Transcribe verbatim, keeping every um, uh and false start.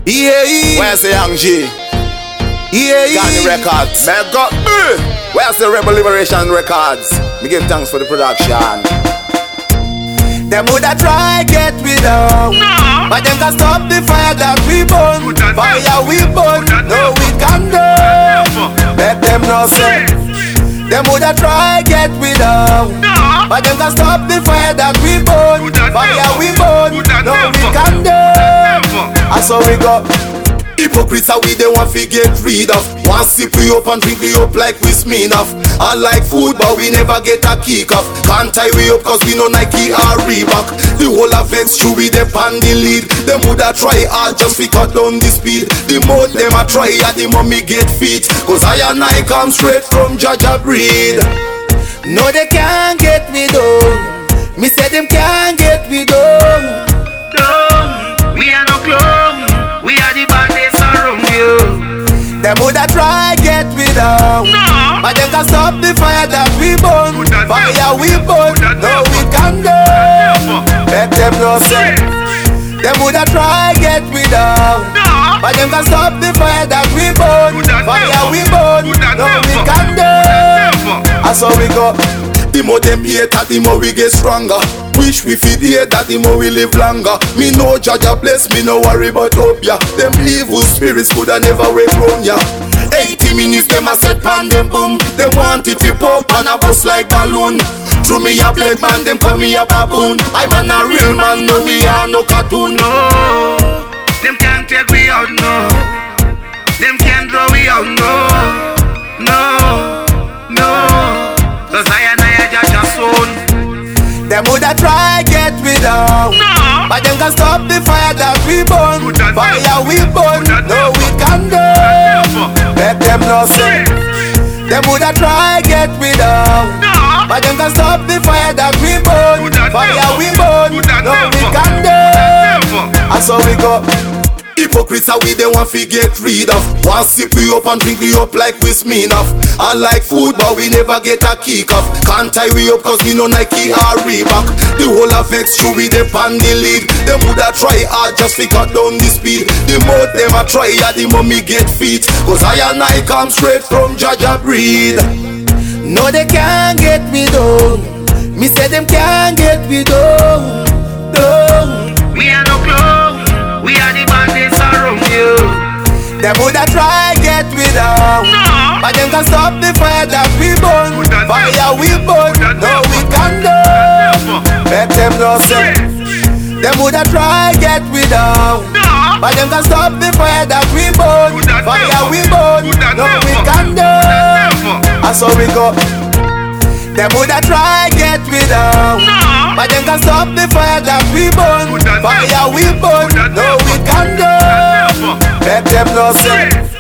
Yeah. Where's the Young G? Yeah. Ghani Records. Mega. Where's the Rebel Liberation Records? Me give thanks for the production. Them woulda try get we down, no. But them can stop the fire that we burn. Fire we burn, no we can do. Let them know say. Them woulda try get we down, no. But them can stop the fire that we burn. Fire we burn, no we can do. That's how we go. Hypocrites are we they want to get rid of. One sip we up and drink we up like we Smirnoff. I like food but we never get a kick off. Can't tie we up cause we no Nike or Reebok. The whole of Vex should be the pan the lead. Them woulda try hard just to cut down the speed. The more them a try at the more me get fit. Cause I and I come straight from Jaja breed. No they can't get me down. Me say them can't get me down. Down, we are no clone. We are the bandits around you. Them woulda try get me down, no. But them can stop the fire that we burn. Fire we burn, no we can do. Let them know say. Them woulda try get me down, no. But them can stop the fire that we burn. Fire we burn, no we can do. That's how we go. The more them hate, the more we get stronger. Wish we feed the hate, that the more we live longer. Me know Jaja bless me, no worry about hope ya. Them evil spirits coulda never wake round ya. Eighty minutes them a set pan them boom. They want it to pop and a bust like balloon. Through me a black man, them call me a baboon. I'm an a real man, no me a no cartoon. No, them can't take we out, no. Them can't draw we out, no. No, no. Cause I and I are Jaja soon. Them woulda try get we down, no. But them can stop the fire that we burn. Fire we burn, no we can do. Let them know say. Them woulda try get we down, no. But them can stop the fire that we burn. Fire we burn, no we can do. That's how we go. Hypocrites are we they want to get rid of. One sip we up and drink we up like we Smirnoff. I like food but we never get a kick off. Can't tie we up cause we no Nike or Reebok. The whole of Vex should be the pan the lead. Them woulda try hard just to cut down the speed. The more them a try the more me get fit. Cause I and I come straight from Jaja breed. No they can't get me down. Me say them can't get me down, down. We are no clone. We are the bandits around you. Them woulda try get me down, no. But them can stop the fire that we burn. Fire we burn, no we can do. Let them know say. Them woulda try get me down, no. But them can stop the fire that we burn. Fire we burn, no we can do. That's how we go. Them woulda try get me down, no. But them can stop the fire that we burn. Fire we burn, no we can do. Let them know say.